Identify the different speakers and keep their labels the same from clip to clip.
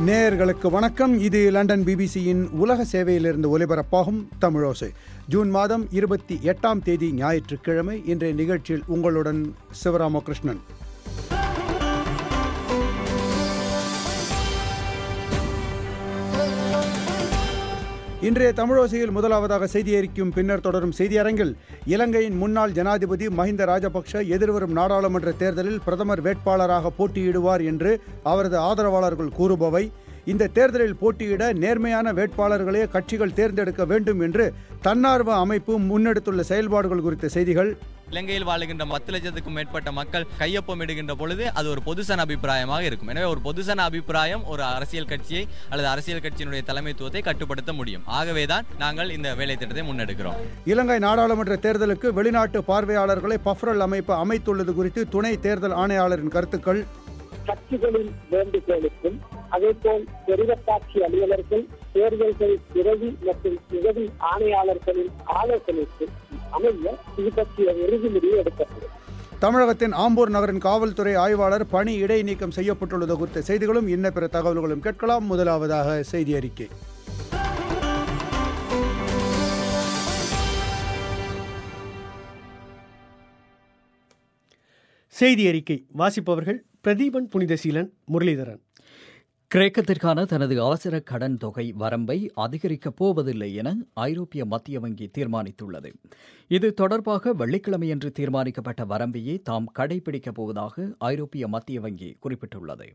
Speaker 1: நேயர்களுக்கு வணக்கம். இது லண்டன் பிபிசியின் உலக சேவையிலிருந்து ஒலிபரப்பாகும் தமிழோசை. ஜூன் மாதம் 28 ஞாயிற்றுக்கிழமை. இன்றைய நிகழ்ச்சியில் உங்களுடன் சிவராமகிருஷ்ணன். இன்றைய தமிழோசையில் முதலாவதாக செய்தி அறிக்கும் பின்னர் தொடரும் செய்தியரங்கில் இலங்கையின் முன்னாள் ஜனாதிபதி மஹிந்த ராஜபக்ஷ எதிர்வரும் நாடாளுமன்ற தேர்தலில் பிரதமர் வேட்பாளராக போட்டியிடுவார் என்று அவரது ஆதரவாளர்கள் கூறுபவை, இந்த தேர்தலில் போட்டியிட நேர்மையான வேட்பாளர்களே கட்சிகள் தேர்ந்தெடுக்க வேண்டும் என்று தன்னார்வ அமைப்பு முன்னெடுத்துள்ள செயல்பாடுகள் குறித்த செய்திகள்.
Speaker 2: இலங்கையில் வாழுகின்ற 10 லட்சத்துக்கும் மேற்பட்ட மக்கள் கையொப்பமிடுகின்ற பொழுது அது ஒரு பொதுசன அபிப்பிராயமாக இருக்கும். எனவே ஒரு பொதுசன அபிப்பிராயம் ஒரு அரசியல் கட்சியை அல்லது அரசியல் கட்சியினுடைய தலைமைத்துவத்தை கட்டுப்படுத்த முடியும். ஆகவேதான் நாங்கள் இந்த வேலை திட்டத்தை முன்னெடுக்கிறோம்.
Speaker 1: இலங்கை நாடாளுமன்ற தேர்தலுக்கு வெளிநாட்டு பார்வையாளர்களை பஃப்ரல் அமைப்பு அமைத்துள்ளது குறித்து துணை தேர்தல் ஆணையாளரின் கருத்துக்கள்.
Speaker 3: கட்சிகளின் வேண்டுகோளுக்கும் அதேபோல் தெரிவத்தாட்சி அலுவலர்கள், தேர்தல்கள் உதவி மற்றும் உதவி ஆணையாளர்களின் ஆலோசனைக்கு அமைய இது பற்றிய இறுதி முடிவு எடுக்கப்படும்.
Speaker 1: தமிழகத்தின் ஆம்பூர் நகரின் காவல்துறை ஆய்வாளர் பணி இடைநீக்கம் செய்யப்பட்டுள்ளது குறித்த செய்திகளும் இன்ன பிற தகவல்களும் கேட்கலாம். முதலாவதாக செய்தி அறிக்கை. செய்தி அறிக்கை வாசிப்பவர்கள் பிரதீபன், புனிதசீலன், முரளிதரன்.
Speaker 4: கிரேக்கத்திற்கான தனது அவசர கடன் தொகை வரம்பை அதிகரிக்கப் போவதில்லை என ஐரோப்பிய மத்திய வங்கி தீர்மானித்துள்ளது. இது தொடர்பாக வெள்ளிக்கிழமையன்று தீர்மானிக்கப்பட்ட வரம்பையே தாம் கடைபிடிக்கப் போவதாக ஐரோப்பிய மத்திய வங்கி குறிப்பிட்டுள்ளது.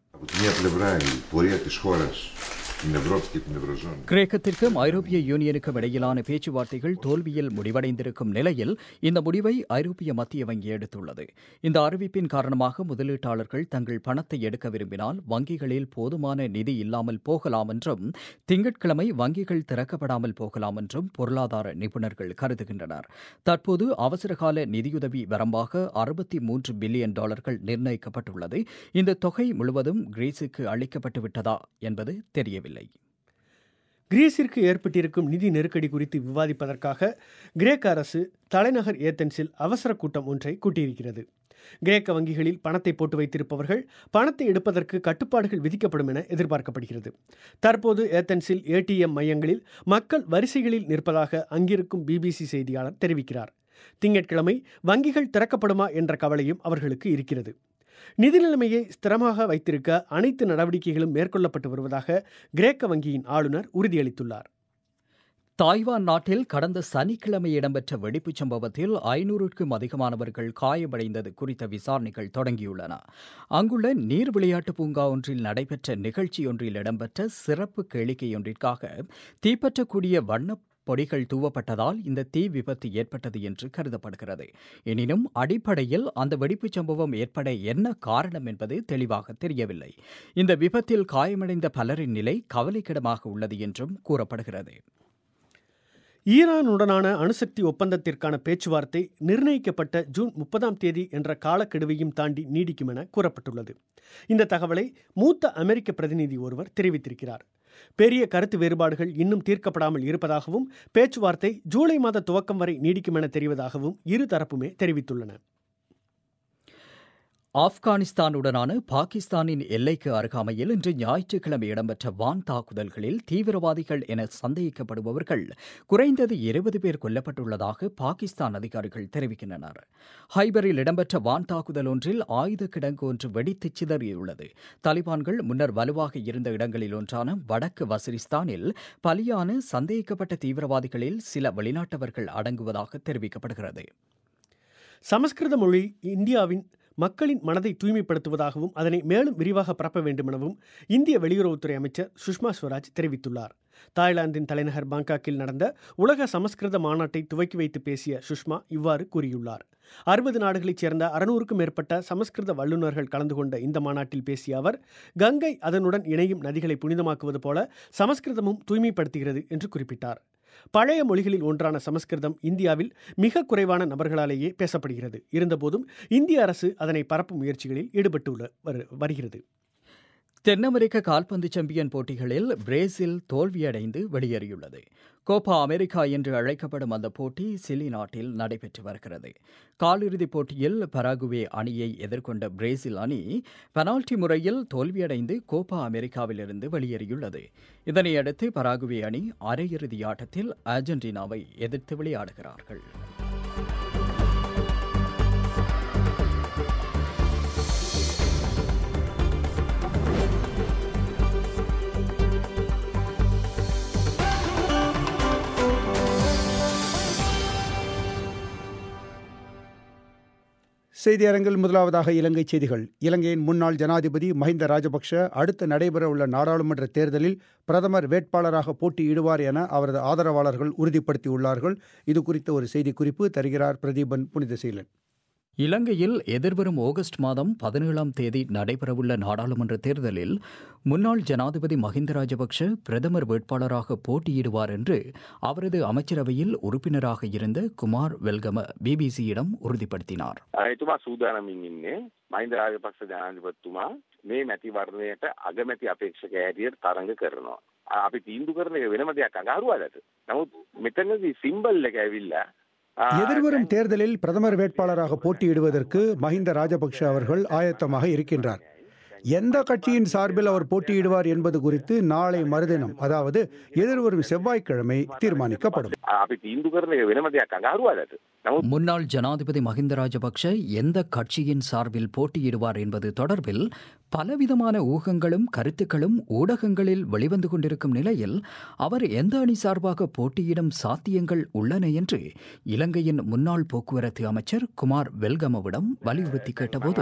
Speaker 4: கிரேக்கத்திற்கும் ஐரோப்பிய யூனியனுக்கும் இடையிலான பேச்சுவார்த்தைகள் தோல்வியில் முடிவடைந்திருக்கும் நிலையில் இந்த முடிவை ஐரோப்பிய மத்திய வங்கி எடுத்துள்ளது. இந்த அறிவிப்பின் காரணமாக முதலீட்டாளர்கள் தங்கள் பணத்தை எடுக்க விரும்பினால் வங்கிகளில் போதுமான நிதி இல்லாமல் போகலாம் என்றும், திங்கட்கிழமை வங்கிகள் திறக்கப்படாமல் போகலாம் என்றும் பொருளாதார நிபுணர்கள் கருதுகின்றனர். தற்போது அவசரகால நிதியுதவி வரம்பாக $63 பில்லியன் நிர்ணயிக்கப்பட்டுள்ளது. இந்த தொகை முழுவதும் கிரீஸுக்கு அளிக்கப்பட்டு விட்டதா என்பது தெரியவில்லை.
Speaker 1: கிரீஸிற்கு ஏற்பட்டிருக்கும் நிதி நெருக்கடி குறித்து விவாதிப்பதற்காக கிரேக்க அரசு தலைநகர் ஏத்தென்ஸில் அவசர கூட்டம் ஒன்றை கூட்டியிருக்கிறது. கிரேக்க வங்கிகளில் பணத்தை போட்டு வைத்திருப்பவர்கள் பணத்தை எடுப்பதற்கு கட்டுப்பாடுகள் விதிக்கப்படும் என எதிர்பார்க்கப்படுகிறது. தற்போது ஏத்தென்ஸில் ஏடிஎம் மையங்களில் மக்கள் வரிசைகளில் நிற்பதாக அங்கிருக்கும் பிபிசி செய்தியாளர் தெரிவிக்கிறார். திங்கட்கிழமை வங்கிகள் திறக்கப்படுமா என்ற கவலையும் அவர்களுக்கு இருக்கிறது. நிதி நிலைமையை ஸ்திரமாக வைத்திருக்க அனைத்து நடவடிக்கைகளும் மேற்கொள்ளப்பட்டு வருவதாக கிரேக்க வங்கியின் ஆளுநர் உறுதியளித்துள்ளார்.
Speaker 4: தாய்வான் நாட்டில் கடந்த சனிக்கிழமை இடம்பெற்ற வெடிப்புச் சம்பவத்தில் 500க்கும் அதிகமானவர்கள் காயமடைந்தது குறித்த விசாரணைகள் தொடங்கியுள்ளன. அங்குள்ள நீர் விளையாட்டு பூங்கா ஒன்றில் நடைபெற்ற நிகழ்ச்சியொன்றில் இடம்பெற்ற சிறப்பு கேளிக்கையொன்றிற்காக தீப்பற்றக்கூடிய வண்ண பொடிகள் தூவப்பட்டதால் இந்த தீ விபத்து ஏற்பட்டது என்று கருதப்படுகிறது. எனினும் அடிப்படையில் அந்த வெடிப்புச் சம்பவம் ஏற்பட என்ன காரணம் என்பது தெளிவாக தெரியவில்லை. இந்த விபத்தில் காயமடைந்த பலரின் நிலை கவலைக்கிடமாக உள்ளது என்றும் கூறப்படுகிறது.
Speaker 1: ஈரானுடனான அணுசக்தி ஒப்பந்தத்திற்கான பேச்சுவார்த்தை நிர்ணயிக்கப்பட்ட ஜூன் 30 என்ற காலக்கெடுவையும் தாண்டி நீடிக்கும் என கூறப்பட்டுள்ளது. இந்த தகவலை மூத்த அமெரிக்க பிரதிநிதி ஒருவர் தெரிவித்திருக்கிறார். பெரிய கருத்து வேறுபாடுகள் இன்னும் தீர்க்கப்படாமல் இருப்பதாகவும் பேச்சுவார்த்தை ஜூலை மாத துவக்கம் வரை நீடிக்கும் என தெரிவதாகவும் இரு தரப்புமே தெரிவித்துள்ளன.
Speaker 4: ஆப்கானிஸ்தானுடனான பாகிஸ்தானின் எல்லைக்கு அருகாமையில் இன்று ஞாயிற்றுக்கிழமை இடம்பெற்ற வான் தாக்குதல்களில் தீவிரவாதிகள் என சந்தேகிக்கப்படுபவர்கள் குறைந்தது 20 பேர் கொல்லப்பட்டுள்ளதாக பாகிஸ்தான் அதிகாரிகள் தெரிவிக்கின்றனர். ஹைபரில் இடம்பெற்ற வான் தாக்குதல் ஒன்றில் ஆயுத கிடங்கு ஒன்று வெடித்து சிதறியுள்ளது. தாலிபான்கள் முன்னர் வலுவாக இருந்த இடங்களில் ஒன்றான வடக்கு வசிரிஸ்தானில் பலியான சந்தேகிக்கப்பட்ட தீவிரவாதிகளில் சில வெளிநாட்டவர்கள் அடங்குவதாக தெரிவிக்கப்படுகிறது.
Speaker 1: சமஸ்கிருத மொழி இந்தியாவின் மக்களின் மனதை தூய்மைப்படுத்துவதாகவும் அதனை மேலும் விரிவாக பரப்ப வேண்டும் எனவும் இந்திய வெளியுறவுத்துறை அமைச்சர் சுஷ்மா ஸ்வராஜ் தெரிவித்துள்ளார். தாய்லாந்தின் தலைநகர் பாங்காக்கில் நடந்த உலக சமஸ்கிருத மாநாட்டை துவக்கி வைத்து பேசிய சுஷ்மா இவ்வாறு கூறியுள்ளார். 60 நாடுகளைச் சேர்ந்த 600க்கும் மேற்பட்ட சமஸ்கிருத வல்லுநர்கள் கலந்து கொண்ட இந்த மாநாட்டில் பேசிய அவர், கங்கை அதனுடன் இணையும் நதிகளை புனிதமாக்குவது போல சமஸ்கிருதமும் தூய்மைப்படுத்துகிறது என்று குறிப்பிட்டார். பழைய மொழிகளில் ஒன்றான சமஸ்கிருதம் இந்தியாவில் மிக குறைவான நபர்களாலேயே பேசப்படுகிறது. இருந்தபோதும் இந்திய அரசு அதனை பரப்பும் முயற்சிகளில் ஈடுபட்டு வருகிறது.
Speaker 4: தென் அமெரிக்க கால்பந்து சாம்பியன் போட்டிகளில் பிரேசில் தோல்வியடைந்து வெளியேறியுள்ளது. கோப்பா அமெரிக்கா என்று அழைக்கப்படும் அந்த போட்டி சிலி நாட்டில் நடைபெற்று வருகிறது. காலிறுதிப் போட்டியில் பராகுவே அணியை எதிர்கொண்ட பிரேசில் அணி பெனால்டி முறையில் தோல்வியடைந்து கோப்பா அமெரிக்காவிலிருந்து வெளியேறியுள்ளது. இதனையடுத்து பராகுவே அணி அரையிறுதி ஆட்டத்தில் அர்ஜென்டினாவை எதிர்த்து விளையாடுகிறார்கள்.
Speaker 5: செய்தி அரங்கில் முதலாவதாக இலங்கை செய்திகள். இலங்கையின் முன்னாள் ஜனாதிபதி மஹிந்த ராஜபக்ஷ அடுத்து நடைபெறவுள்ள நாடாளுமன்ற தேர்தலில் பிரதமர் வேட்பாளராக போட்டியிடுவார் என அவரது ஆதரவாளர்கள் உறுதிப்படுத்தியுள்ளார்கள். இது குறித்த ஒரு செய்திக்குறிப்பு தருகிறார் பிரதீபன் புனிதசீலன்.
Speaker 4: இலங்கையில் எதிர்வரும் ஆகஸ்ட் மாதம் 17ஆம் தேதி நடைபெறவுள்ள நாடாளுமன்ற தேர்தலில் முன்னாள் ஜனாதிபதி மஹிந்த ராஜபக்ஷ பிரதமர் வேட்பாளராக போட்டியிடுவார் என்று அவரது அமைச்சரவையில் உறுப்பினராக இருந்த குமார் வெல்கம பிபிசியிடம் உறுதிப்படுத்தினார்.
Speaker 6: එතුමා සූදානමින් ඉන්නේ මහින්ද රාජපක්ෂ ජනාධිපතිතුමා මේ මැතිවරණයට අගමැති අපේක්ෂක හැටියට තරඟ කරනවා. අපි තීන්දුව කරන එක වෙනම දෙයක් අඟහරුවාලට. නමුත් මෙතනදී සිම්බල් එක ඇවිල්ලා
Speaker 5: எதிர்வரும் தேர்தலில் பிரதமர் வேட்பாளராக போட்டியிடுவதற்கு மஹிந்த ராஜபக்ஷ அவர்கள் ஆயத்தமாக இருக்கின்றார். எந்த கட்சியின் சார்பில் அவர் போட்டியிடுவார் என்பது குறித்து நாளை மறுதினம், அதாவது எதிர்வரும் செவ்வாய்க்கிழமை தீர்மானிக்கப்படும்.
Speaker 4: முன்னாள் ஜனாதிபதி மஹிந்த ராஜபக்ஷ எந்த கட்சியின் சார்பில் போட்டியிடுவார் என்பது தொடர்பில் பலவிதமான ஊகங்களும் கருத்துக்களும் ஊடகங்களில் வெளிவந்து கொண்டிருக்கும் நிலையில் அவர் எந்த அணி சார்பாக போட்டியிடும் சாத்தியங்கள் உள்ளன என்று இலங்கையின் முன்னாள் போக்குவரத்து அமைச்சர் குமார் வெல்கமவிடம் வலியுறுத்தி கேட்டபோது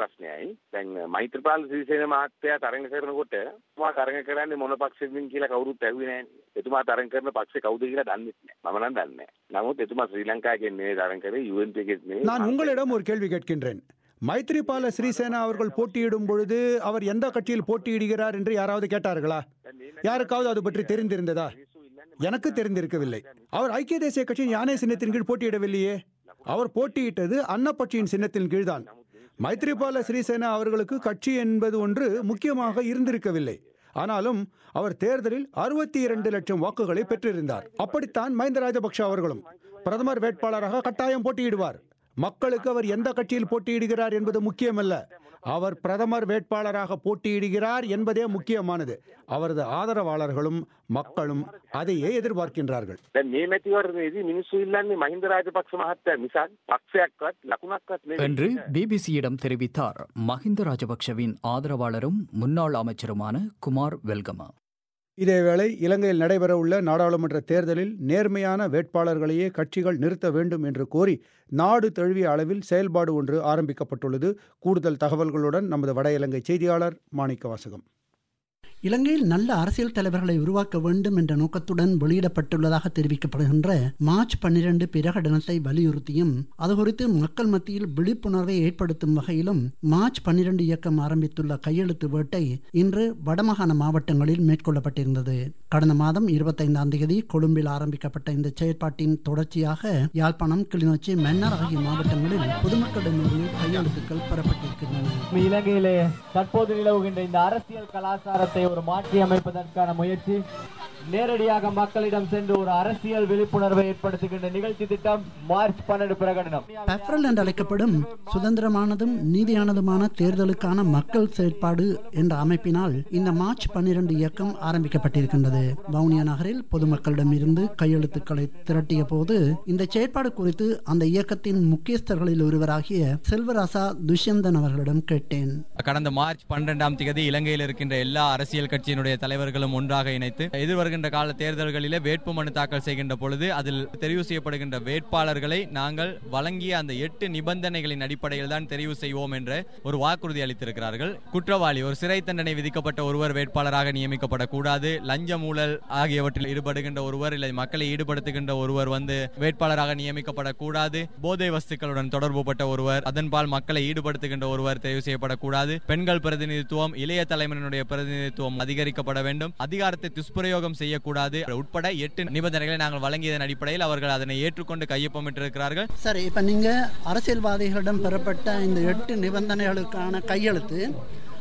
Speaker 6: සිරිසේන මහත්තයා තරඟ කරනකොට එතුමා තරඟ කරන්නේ මොන පක්ෂෙකින් කියලා කවුරුත් ඇහුවේ නැහැ. එතුමා තරඟ කරන පක්ෂේ කවුද කියලා දන්නේ නැහැ. මම නම් දන්නේ නැහැ. නමුත් එතුමා ශ්‍රී ලංකාවේ නෙවෙයි තරඟ කරේ UNP එකේ නෙවෙයි.
Speaker 5: நான் உங்களிடம் ஒரு கேள்வி கேட்கின்றேன். மைத்ரிபால சிறிசேனா அவர்கள் போட்டியிடும் பொழுது அவர் எந்த கட்சியில் போட்டியிடுகிறார் என்று யாராவது கேட்டார்களா? யாருக்காவது அது பற்றி தெரிந்திருந்ததா? எனக்கு தெரிந்திருக்கவில்லை. அவர் ஐக்கிய தேசிய கட்சியின் யானை சின்னத்தின் கீழ் போட்டியிடவில்லையே. அவர் போட்டியிட்டது அன்னப்பட்சியின் சின்னத்தின் கீழ்தான். மைத்ரிபால சிறிசேனா அவர்களுக்கு கட்சி என்பது ஒன்று முக்கியமாக இருந்திருக்கவில்லை. ஆனாலும் அவர் தேர்தலில் 62 லட்சம் வாக்குகளை பெற்றிருந்தார். அப்படித்தான் மஹிந்த ராஜபக்ஷ அவர்களும் பிரதமர் வேட்பாளராக கட்டாயம் போட்டியிடுவார். மக்களுக்கு அவர் எந்த கட்சியில் போட்டியிடுகிறார் என்பது முக்கியமல்ல, அவர் பிரதமர் வேட்பாளராக போட்டியிடுகிறார் என்பதே முக்கியமானது. அவரது ஆதரவாளர்களும் மக்களும் அதையே எதிர்பார்க்கின்றார்கள்.
Speaker 4: என்று பிபிசியிடம் தெரிவித்தார் மஹிந்த ராஜபக்ஷவின் ஆதரவாளரும் முன்னாள் அமைச்சருமான குமார் வெல்கமா.
Speaker 5: இதேவேளை இலங்கையில் நடைபெறவுள்ள நாடாளுமன்ற தேர்தலில் நேர்மையான வேட்பாளர்களையே கட்சிகள் நிறுத்த வேண்டும் என்று கோரி நாடு தழுவிய அளவில் செயல்பாடு ஒன்று ஆரம்பிக்கப்பட்டுள்ளது. கூடுதல் தகவல்களுடன் நமது வட இலங்கை செய்தியாளர் மாணிக்கவாசகம்.
Speaker 7: இலங்கையில் நல்ல அரசியல் தலைவர்களை உருவாக்க வேண்டும் என்ற நோக்கத்துடன் வெளியிடப்பட்டுள்ளதாக தெரிவிக்கப்படுகின்ற மார்ச் 12 பிரகடனத்தை வலியுறுத்தியும் அது குறித்து மக்கள் மத்தியில் விழிப்புணர்வை ஏற்படுத்தும் வகையிலும் மார்ச் 12 இயக்கம் ஆரம்பித்துள்ள கையெழுத்து வேட்டை இன்று வடமாகாண மாவட்டங்களில் மேற்கொள்ளப்பட்டிருந்தது. கடந்த மாதம் 25ஆம் தேதி கொழும்பில் ஆரம்பிக்கப்பட்ட இந்த செயற்பாட்டின் தொடர்ச்சியாக யாழ்ப்பாணம், கிளிநொச்சி, மன்னார் ஆகிய மாவட்டங்களில் பொதுமக்களிடமிருந்து கையெழுத்துக்கள் பெறப்பட்டிருக்கின்றன.
Speaker 8: இலங்கையிலே தற்போது நிலவுகின்ற இந்த அரசியல் கலாச்சாரத்தை ஒரு மாற்றி அமைப்பதற்கான முயற்சி, நேரடியாக மக்களிடம் சென்று ஒரு அரசியல் விழிப்புணர்வை ஏற்படுத்துகின்ற நிகழ்ச்சி திட்டம் மார்ச் 12 பிரகடனம்.
Speaker 7: பெப்ரல் என்று அழைக்கப்படும் சுதந்திரமானதும் நீதியானதுமான தேர்தலுக்கான மக்கள் செயற்பாடு என்ற அமைப்பினால் இந்த மார்ச் 12 இயக்கம் ஆரம்பிக்கப்பட்டிருக்கின்றது. வவுனியா நகரில் பொதுமக்களிடம் இருந்து கையெழுத்துக்களை திரட்டிய போது இந்த செயற்பாடு குறித்து அந்த இயக்கத்தின் முக்கியஸ்தர்களில் ஒருவராகிய செல்வராசா துஷ்யந்தன் அவர்களிடம் கேட்டேன்.
Speaker 2: கடந்த மார்ச் 12ஆம் தேதி இலங்கையில் இருக்கின்ற எல்லா அரசியல் கட்சியினுடைய தலைவர்களும் ஒன்றாக இணைத்து எதிர்வருகின்ற கால தேர்தல்களிலே வேட்புமனு தாக்கல் செய்கின்ற பொழுது அதில் தெரிவு செய்யப்படுகின்ற வேட்பாளர்களை நாங்கள் வழங்கிய அந்த 8 நிபந்தனைகளின் அடிப்படையில் தான் தெரிவு செய்வோம் என்ற ஒரு வாக்குறுதி அளித்திருக்கிறார்கள். குற்றவாளி, ஒரு சிறை தண்டனை விதிக்கப்பட்ட ஒருவர் வேட்பாளராக நியமிக்கப்படக்கூடாது. லஞ்ச ஊழல் ஆகியவற்றில் ஈடுபடுகின்ற ஒருவர், இல்லை மக்களை ஈடுபடுத்துகின்ற ஒருவர் வேட்பாளராக நியமிக்கப்படக்கூடாது. போதை வஸ்துக்களுடன் தொடர்புபட்ட ஒருவர், அதன்பால் மக்களை ஈடுபடுத்துகின்ற ஒருவர் தெரிவு செய்யப்படக்கூடாது. பெண்கள் பிரதிநிதித்துவம், இளைய தலைமையினுடைய பிரதிநிதித்துவம் அதிகரிக்கப்பட வேண்டும். அதிகாரத்தை துஷ்பிரயோகம் செய்யக்கூடாது உட்பட 8 நிபந்தனைகளை நாங்கள் வழங்கியதன் அடிப்படையில் அவர்கள் அதனை ஏற்றுக்கொண்டு கையொப்பமிட்டிருக்கிறார்கள்.
Speaker 7: சரி, இப்ப நீங்க அரசியல்வாதிகளிடம் பெறப்பட்ட இந்த 8 நிபந்தனைகளுக்கான கையெழுத்து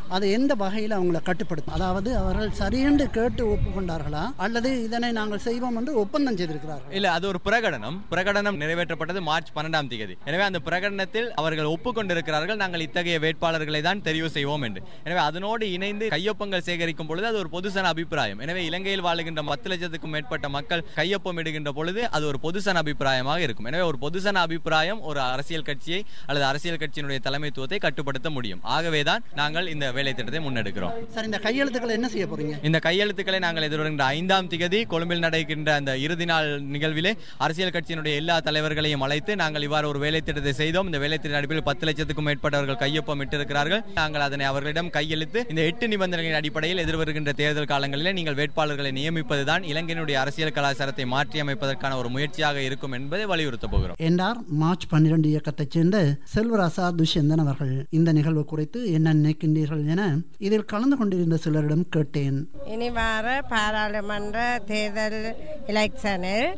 Speaker 7: அது எந்த வகையில் அவங்களை கட்டுப்படுத்தும்? அதாவது அவர்கள் சரியென்று கேட்டு ஒப்புக்கொண்டார்களா அல்லது இதனை நாங்கள் செய்வோம் என்று ஒப்பந்தம் செய்திருக்கிறார்கள்?
Speaker 2: இல்ல, அது ஒரு பிரகடனம் நிறைவேற்றப்பட்டது மார்ச் 12ஆம் தேதி. எனவே அந்த பிரகடனத்தில் அவர்கள் ஒப்புக்கொண்டிருக்கிறார்கள், நாங்கள் இத்தகைய வேட்பாளர்களை தான் தெரிவு செய்வோம் என்று. எனவே அதனோடு இணைந்து கையொப்பங்கள் சேகரிக்கும் பொழுது அது ஒரு பொதுசன அபிப்பிராயம். எனவே இலங்கையில் வாழுகின்ற 10 லட்சத்துக்கும் மேற்பட்ட மக்கள் கையொப்பம் இடுகின்ற பொழுது அது ஒரு பொதுசன அபிப்பிராயமாக இருக்கும். எனவே ஒரு பொதுசன அபிப்பிராயம் ஒரு அரசியல் கட்சியை அல்லது அரசியல் கட்சியினுடைய தலைமைத்துவத்தை கட்டுப்படுத்த முடியும். ஆகவேதான் நாங்கள் இந்த வேலை திட்டத்தை முன்னெடுக்கிறோம்.
Speaker 7: சார், இந்த கையெழுத்துக்களை என்ன செய்ய போறீங்க?
Speaker 2: இந்த கையெழுத்துக்களை நாங்கள் எதிர்வருகின்ற 5ஆம் தேதி கொழும்பில் நடக்கின்ற அந்த இறுதி நாள் நிகழ்விலே அரசியல் கட்சியினுடைய எல்லா தலைவர்களையும் அழைத்து நாங்கள் இவ்வாறு ஒரு வேலை திட்டத்தை செய்தோம். இந்த வேலை திட்ட அடிப்படையில் 10 லட்சத்துக்கும் மேற்பட்டவர்கள் கையொப்பம் இட்டிருக்கிறார்கள். நாங்கள் அதனை அவர்களிடம் கையெழுத்து இந்த 8 நிபந்தனைகளின் அடிப்படையில் எதிர்வருகின்ற தேர்தல் காலங்களிலே நீங்கள் வேட்பாளர்களை நியமிப்பதுதான் இலங்கையினுடைய அரசியல் கலாச்சாரத்தை மாற்றி அமைப்பதற்கான ஒரு முயற்சியாக இருக்கும் என்பதை வலியுறுத்த போகிறோம்
Speaker 7: என்றார் மார்ச் 12 இயக்கத்தைச் சேர்ந்த செல்வராசா துஷ்யந்தன் அவர்கள். இந்த நிகழ்வு குறித்து என்ன நினைக்கின்றீர்கள் என இதில் கலந்து கொண்டிருந்த சிலரிடம் கேட்டேன்.
Speaker 9: இனி வார பாராளுமன்ற தேர்தல் எலெக்ஷனில்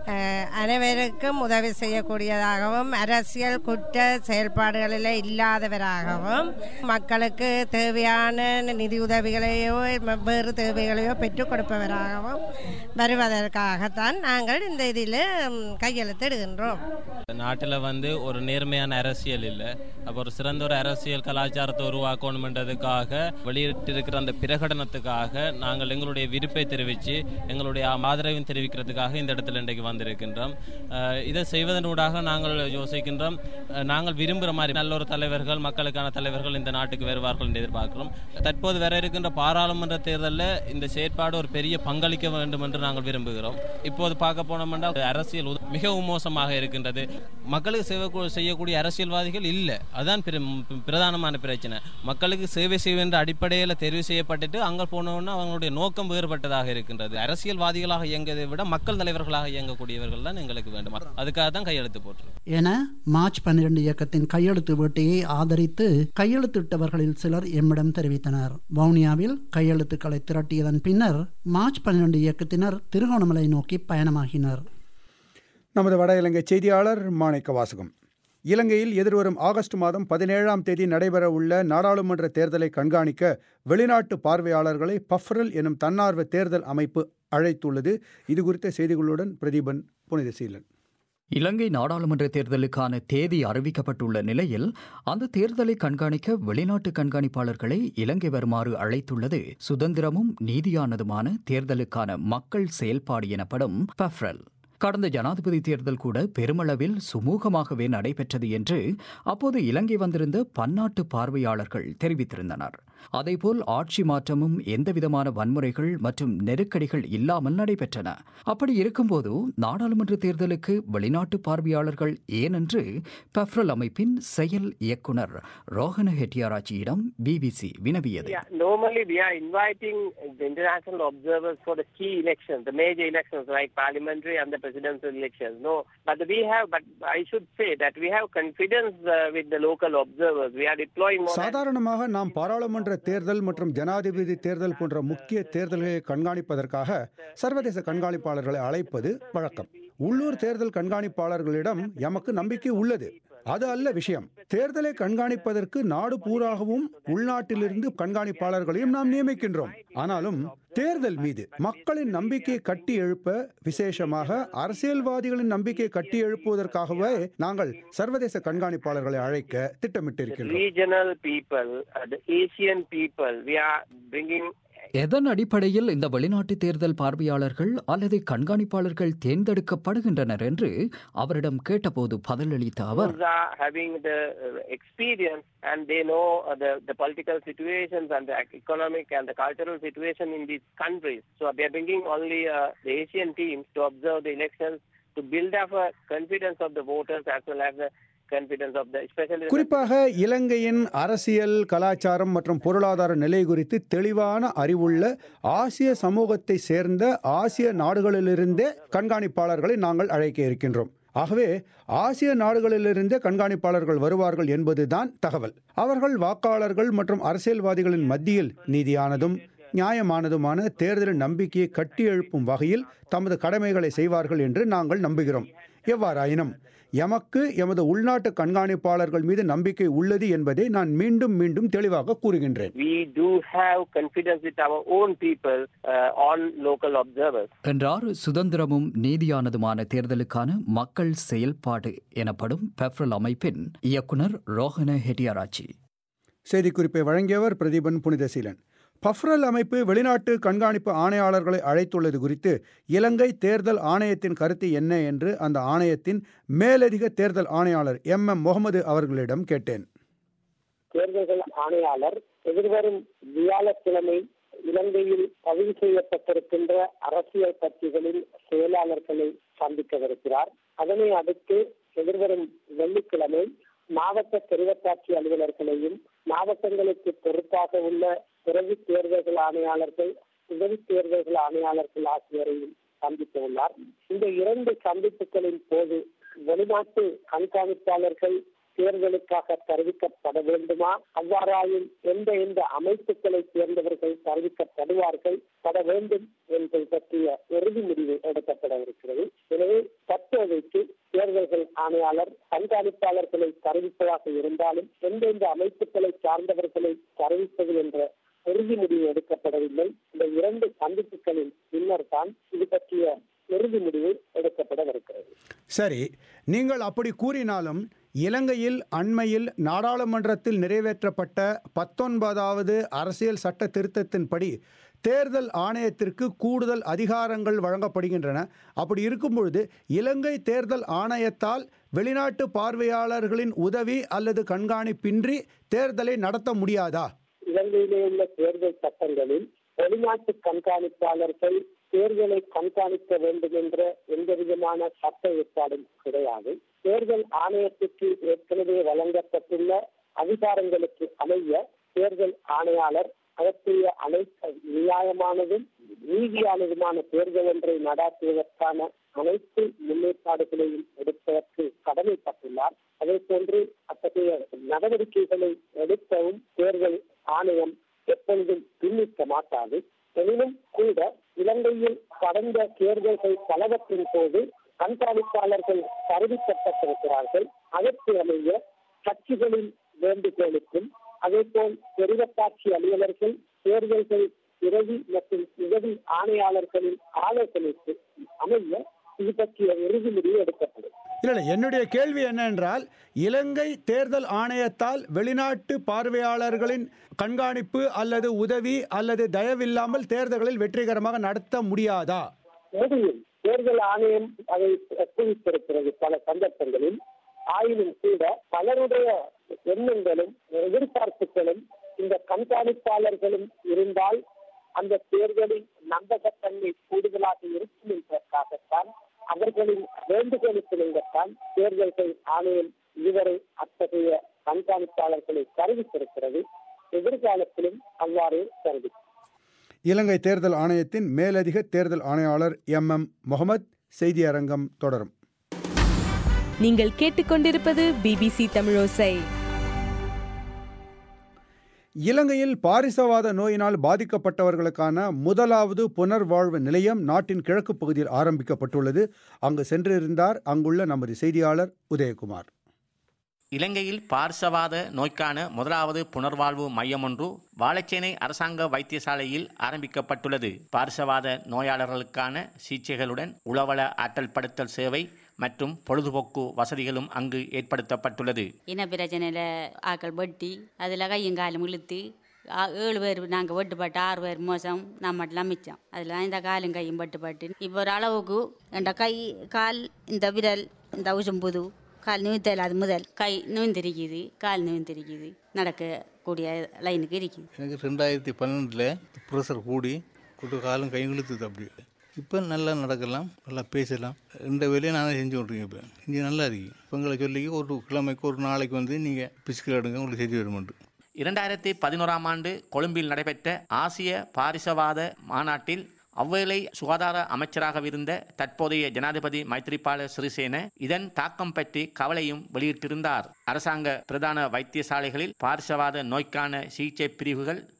Speaker 9: அனைவருக்கும் உதவி செய்யக்கூடியதாகவும் அரசியல் குற்ற செயல்பாடுகளில் இல்லாதவராகவும் மக்களுக்கு தேவையான நிதியுதவிகளையோ வேறு தேவைகளையோ பெற்றுக் கொடுப்பவராகவும் வருவதற்காகத்தான் நாங்கள் இந்த இதில் கையெழுத்திடுகின்றோம்.
Speaker 10: நாட்டில் ஒரு நேர்மையான அரசியல் இல்லை. அப்போ ஒரு சிறந்த ஒரு அரசியல் கலாச்சாரத்தை உருவாக்கணும்ன்றதுக்காக வெளியிட்டிருக்கிற அந்த பிரகடனத்துக்காக நாங்கள் எங்களுடைய விருப்பை தெரிவித்து எங்களுடைய ஆதரவையும் தெரிவிக்கிறதுக்காக இந்த இடத்துல இன்றைக்கு வந்திருக்கின்றோம். இதை செய்வதனூடாக நாங்கள் யோசிக்கின்றோம், நாங்கள் விரும்புகிற மாதிரி நல்ல ஒரு தலைவர்கள், மக்களுக்கான தலைவர்கள் இந்த நாட்டுக்கு வருவார்கள் என்று எதிர்பார்க்கிறோம். தற்போது வர இருக்கின்ற பாராளுமன்ற தேர்தலில் இந்த செயற்பாடு ஒரு பெரிய பங்களிக்க வேண்டும் என்று நாங்கள் விரும்புகிறோம். இப்போது பார்க்க போனோம் என்றால் அரசியல் மிகவும் மோசமாக இருக்கின்றது. மக்களுக்கு செய்யக்கூடிய அரசியல்வாதிகள் இல்லை. அதுதான் பிரதானமான பிரச்சனை. மக்களுக்கு சேவை செய்கின்ற அடிப்படையில் தெரிவு செய்யப்பட்டுட்டு அங்கே போனோன்னா அவங்களுடைய நோக்கம் வேறுபட்டதாக இருக்கின்றது. அரசியல்வாதிகளாக இயங்குவதை விட மக்கள் தலைவர்களாக இயங்கக்கூடியவர்கள் தான் எங்களுக்கு வேண்டும். அதுக்காக தான் கையெழுத்து போட்டுருக்கோம்
Speaker 7: என மார்ச் 12 இயக்கத்தின் கையெழுத்து வேட்டையை ஆதரித்து கையெழுத்திட்டவர்களில் சிலர் எம்மிடம் தெரிவித்தனர். வவுனியாவில் கையெழுத்துக்களை திரட்டியதன் பின்னர் மார்ச் 12 இயக்கத்தினர் திருகோணமலை நோக்கி பயணமாகினர்.
Speaker 5: நமது வட இலங்கை செய்தியாளர் மாணிக்க வாசகம். இலங்கையில் எதிர்வரும் ஆகஸ்ட் மாதம் 17ஆம் தேதி நடைபெறவுள்ள நாடாளுமன்ற தேர்தலை கண்காணிக்க வெளிநாட்டு பார்வையாளர்களை பஃப்ரல் எனும் தன்னார்வ தேர்தல் அமைப்பு அழைத்துள்ளது. இது குறித்த செய்திகளுடன் பிரதீபன் புனிதசீலன்.
Speaker 4: இலங்கை நாடாளுமன்ற தேர்தலுக்கான தேதி அறிவிக்கப்பட்டுள்ள நிலையில் அந்த தேர்தலை கண்காணிக்க வெளிநாட்டு கண்காணிப்பாளர்களை இலங்கை வருமாறு அழைத்துள்ளது சுதந்திரமும் நீதியானதுமான தேர்தலுக்கான மக்கள் செயல்பாடு எனப்படும் பஃப்ரல். கடந்த ஜனாதிபதி தேர்தல் கூட பெருமளவில் சுமூகமாகவே நடைபெற்றது என்று அப்போது இலங்கை வந்திருந்த பன்னாட்டு பார்வையாளர்கள் தெரிவித்திருந்தனர். அதேபோல் ஆட்சி மாற்றமும் எந்தவிதமான வன்முறைகள் மற்றும் நெருக்கடிகள் இல்லாமல் நடைபெற்றன. அப்படி இருக்கும்போது நாடாளுமன்ற தேர்தலுக்கு வெளிநாட்டு பார்வையாளர்கள் ஏனென்று பஃப்ரல் அமைப்பின் செயல் இயக்குனர் ரோஹன ஹெட்டியாராச்சியிடம் பிபிசி வினவியது.
Speaker 11: Normally we are inviting the international observers for the key elections, the major elections like parliamentary and the presidential elections. No, but I should say that we have confidence with the local observers. We are deploying more.
Speaker 5: சாதாரணமாக நாம் பாராளுமன்ற தேர்தல் மற்றும் ஜனாதிபதி தேர்தல் போன்ற முக்கிய தேர்தல்களை கண்காணிப்பதற்காக சர்வதேச கண்காணிப்பாளர்களை அழைப்பது வழக்கம். உள்ளூர் தேர்தல் கண்காணிப்பாளர்களிடம் எமக்கு நம்பிக்கை உள்ளது. அது அல்ல விஷயம். தேர்தலை கண்காணிப்பதற்கு நாடு பூராகவும் உள்நாட்டிலிருந்து கண்காணிப்பாளர்களையும் நாம் நியமிக்கின்றோம். ஆனாலும் தேர்தல் மீது மக்களின் நம்பிக்கையை கட்டி எழுப்ப, விசேஷமாக அரசியல்வாதிகளின் நம்பிக்கையை கட்டி எழுப்புவதற்காகவே நாங்கள் சர்வதேச கண்காணிப்பாளர்களை அழைக்க திட்டமிட்டிருக்கின்றோம்.
Speaker 4: எதன் அடிப்படையில் இந்த வெளிநாட்டு தேர்தல் பார்வையாளர்கள் அல்லது கண்காணிப்பாளர்கள் தேர்ந்தெடுக்கப்படுகின்றனர் என்று அவரிடம் கேட்டபோது பதிலளித்த அவர்,
Speaker 11: and they know the political situations and the economic and the cultural situation in these countries. So they are bringing only the Asian teams to observe the elections to build up a confidence of the voters as well as the
Speaker 5: குறிப்பாக இலங்கையின் அரசியல், கலாச்சாரம் மற்றும் பொருளாதார நிலை குறித்து தெளிவான அறிவுள்ள ஆசிய சமூகத்தை சேர்ந்த ஆசிய நாடுகளிலிருந்தே கண்காணிப்பாளர்களை நாங்கள் அழைக்க இருக்கின்றோம். ஆகவே ஆசிய நாடுகளிலிருந்தே கண்காணிப்பாளர்கள் வருவார்கள் என்பதுதான் தகவல். அவர்கள் வாக்காளர்கள் மற்றும் அரசியல்வாதிகளின் மத்தியில் நீதியானதும் நியாயமானதுமான தேர்தலின் நம்பிக்கையை கட்டி எழுப்பும் வகையில் தமது கடமைகளை செய்வார்கள் என்று நாங்கள் நம்புகிறோம். எவ்வாறாயினும் எமக்கு எமது உள்நாட்டு கண்காணிப்பாளர்கள் மீது நம்பிக்கை உள்ளது என்பதை நான் மீண்டும் மீண்டும் தெளிவாக கூறுகின்றேன்.
Speaker 11: We do have confidence with our own people on local observers.
Speaker 4: என்றார் சுதந்திரமும் நீதியானதுமான தேர்தலுக்கான மக்கள் செயல்பாடு எனப்படும் பெஃப்ரல் அமைப்பின் இயக்குனர் ரோஹன ஹெட்டியாராச்சி.
Speaker 5: செய்திக்குறிப்பை வழங்கியவர் பிரதீபன் புனிதசீலன். பஃப்ரல் அமைப்பு வெளிநாட்டு கண்காணிப்பு ஆணையாளர்களை அழைத்துள்ளது குறித்து இலங்கை தேர்தல் ஆணையத்தின் கருத்து என்ன என்று அந்த ஆணையத்தின் மேலதிக தேர்தல் ஆணையாளர் முகமது அவர்களிடம் கேட்டேன்.
Speaker 3: தேர்தல்கள் ஆணையாளர் எதிர்வரும் வியாழக்கிழமை இலங்கையில் பதிவு செய்யப்பட்டிருக்கின்ற அரசியல் கட்சிகளின் செயலாளர்களை சந்திக்கவிருக்கிறார். அதனை அடுத்து எதிர்வரும் வெள்ளிக்கிழமை மாவட்ட தெரிவத்தாட்சி அலுவலர்களையும் மாவட்டங்களுக்கு பொறுப்பாக உள்ள பிரதி தேர்தல்கள் ஆணையாளர்கள், உதவி தேர்தல்கள் ஆணையாளர்கள் ஆகியோரையும் சந்திக்க உள்ளார். இந்த 2 சந்திப்புகளின் போது வெளிநாட்டு கண்காணிப்பாளர்கள் தேர்தலுக்காக தெரிவிக்கப்பட வேண்டுமா, அவ்வாறாயின் எந்த அமைப்புகளை சேர்ந்தவர்கள் தெரிவிக்கப்படுவார்கள் பட வேண்டும் என்பது பற்றிய இறுதி முடிவு எடுக்கப்படவிருக்கிறது. எனவே தற்போதைக்கு தேர்தல்கள் ஆணையாளர் கண்காணிப்பாளர்களை தெரிவிப்பதாக இருந்தாலும் எந்தெந்த அமைப்புகளை சார்ந்தவர்களை தெரிவிப்பது என்ற இறுதி முடிவு எடுக்கப்படவில்லை. இந்த 2 சந்திப்புகளின் பின்னர் தான் இது பற்றிய இறுதி முடிவு எடுக்கப்படவிருக்கிறது.
Speaker 5: சரி, நீங்கள் அப்படி கூறினாலும் இலங்கையில் அண்மையில் நாடாளுமன்றத்தில் நிறைவேற்றப்பட்ட 19வது அரசியல் சட்ட திருத்தத்தின்படி தேர்தல் ஆணையத்திற்கு கூடுதல் அதிகாரங்கள் வழங்கப்படுகின்றன. அப்படி இருக்கும்பொழுது இலங்கை தேர்தல் ஆணையத்தால் வெளிநாட்டு பார்வையாளர்களின் உதவி அல்லது கண்காணிப்பின்றி தேர்தலை நடத்த முடியாதா?
Speaker 3: இலங்கையிலே உள்ள தேர்தல் சட்டங்களில் வெளிநாட்டு கண்காணிப்பாளர்கள் தேர்தலை கண்காணிக்க வேண்டும் என்ற எந்த விதமான சட்ட ஏற்பாடும் கிடையாது. தேர்தல் ஆணையத்துக்கு ஏற்கனவே வழங்கப்பட்டுள்ள அதிகாரங்களுக்கு அமைய தேர்தல் ஆணையாளர் அதற்குரிய அனைத்து நியாயமானதும் நீதியானதுமான தேர்தல் ஒன்றை நடாத்துவதற்கான அனைத்து முன்னேற்பாடுகளையும் எடுப்பதற்கு கடமைப்பட்டுள்ளார். அதே போன்று அத்தகைய நடவடிக்கைகளை எடுக்கவும் தேர்தல் ஆணையம் எப்பொழுதும் பின்னிக்க மாட்டாது. எனினும் கூட இலங்கையில் கடந்த தேர்தல்கள் பலவற்றின் போது கண்காணிப்பாளர்கள் தெரிவிக்கப்பட்டிருக்கிறார்கள். அதற்கு அமைய கட்சிகளின் வேண்டுகோளுக்கும் அதேபோல் தெரிவத்தாட்சி அலுவலர்கள் தேர்தல்கள் பிரதி மற்றும் உதவி ஆணையாளர்களின் ஆலோசனைக்கு அமைய இது பற்றிய இறுதி முடிவு எடுக்கப்படும்.
Speaker 5: இல்லை, என்னுடைய கேள்வி என்னவென்றால், இலங்கை தேர்தல் ஆணையத்தால் வெளிநாட்டு பார்வையாளர்களின் கண்காணிப்பு அல்லது உதவி அல்லது தயவில்லாமல் தேர்தல்களில் வெற்றிகரமாக நடத்த முடியாதா?
Speaker 3: முடியும். தேர்தல் ஆணையம் அதை ஒப்புவித்திருக்கிறது பல சந்தர்ப்பங்களில். ஆயினும் கூட பலருடைய எண்ணங்களும் எதிர்பார்ப்புகளும் இந்த கண்காணிப்பாளர்களும் இருந்தால் அந்த தேர்தலின் நம்பகத்தன்மை கூடுதலாக இருக்கும் என்பதற்காகத்தான் அவர்களின் வேண்டுகோளுக்கு இணங்கத்தான் தேர்தல்கள் ஆணையம் இதுவரை அத்தகைய கண்காணிப்பாளர்களை தெரிவித்திருக்கிறது. எதிர்காலத்திலும் அவ்வாறு தெரிவிக்கும்.
Speaker 5: இலங்கை தேர்தல் ஆணையத்தின் மேலதிக தேர்தல் ஆணையாளர் முகமது. செய்தி அரங்கம் தொடரும்.
Speaker 12: நீங்கள் கேட்டுக்கொண்டிருப்பது BBC தமிழோசை.
Speaker 5: இலங்கையில் பாரிசவாத நோயினால் பாதிக்கப்பட்டவர்களுக்கான முதலாவது புனர்வாழ்வு நிலையம் நாட்டின் கிழக்கு பகுதியில் ஆரம்பிக்கப்பட்டுள்ளது. அங்கு சென்றிருந்தார் அங்குள்ள நமது செய்தியாளர் உதயகுமார்.
Speaker 13: இலங்கையில் பார்சவாத நோய்க்கான முதலாவது புனர்வாழ்வு மையம் ஒன்று வாழைச்சேனை அரசாங்க வைத்தியசாலையில் ஆரம்பிக்கப்பட்டுள்ளது. பார்சவாத நோயாளர்களுக்கான சிகிச்சைகளுடன் உளவள ஆற்றல் படுத்தல் சேவை மற்றும் பொழுதுபோக்கு வசதிகளும் அங்கு ஏற்படுத்தப்பட்டுள்ளது.
Speaker 14: இன பிரச்சனையில் ஆக்கள் வெட்டி அதில் கையங்காலம் இழுத்து 7 பேர் நாங்கள் வெட்டுப்பட்டு 6 பேர் மோசம் நம்மட்டெலாம் மிச்சம். அதில் இந்த காலும் கையும் வெட்டுப்பட்டு இப்போ ஒரு அளவுக்கு என்ற கை கால் இந்த விரல் இந்த உசும்புது கால் நிமித்தல் அது முதல் கை நிமிந்திருக்குது கால் நிமிந்திருக்குது நடக்கக்கூடிய லைனுக்கு இருக்குது.
Speaker 15: எனக்கு 2012 ப்ரெஷர் கூடி காலும் கையும் இழுத்துது. அப்படி இப்போ நல்லா நடக்கலாம், நல்லா பேசலாம். இந்த வேலையை நானே செஞ்சு கொண்டிருக்கேன். இப்போ இங்கே நல்லா இருக்கு. இப்போ எங்களை சொல்லி ஒரு கிழமைக்கு ஒரு நாளைக்கு வந்து நீங்கள் பிஸ்கல் எடுங்க, உங்களுக்கு செஞ்சு வருமாண்டு.
Speaker 13: 2011ஆம் ஆண்டு கொழும்பில் நடைபெற்ற ஆசிய பாரிசவாத மாநாட்டில் அவ்வேளை சுகாதார அமைச்சராகவிருந்த தற்போதைய ஜனாதிபதி மைத்ரிபால சிறிசேன இதன் தாக்கம் பற்றி கவலையும் வெளியிட்டிருந்தார். அரசாங்க பிரதான வைத்தியசாலைகளில் பாரிசவாத நோய்க்கான சிகிச்சை பிரிவுகள்